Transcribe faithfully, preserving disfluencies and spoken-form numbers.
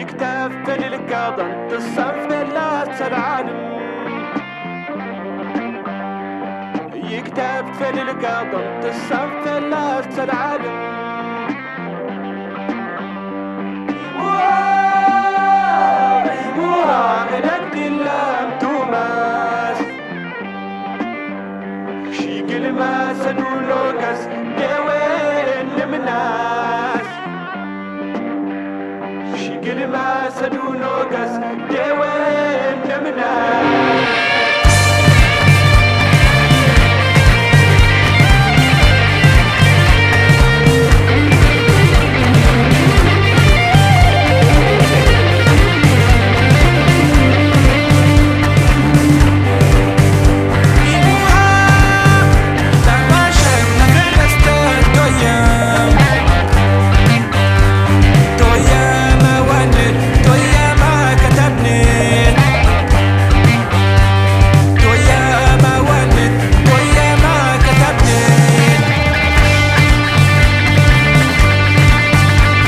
يكتف للقاضن تصنف لا العالم يكتف للقاضن تصنف لا العالم وغلق اللام توماس شي كلمة سدو لوكس ديوين لمناس شي كلمة سدو لوكس ديوين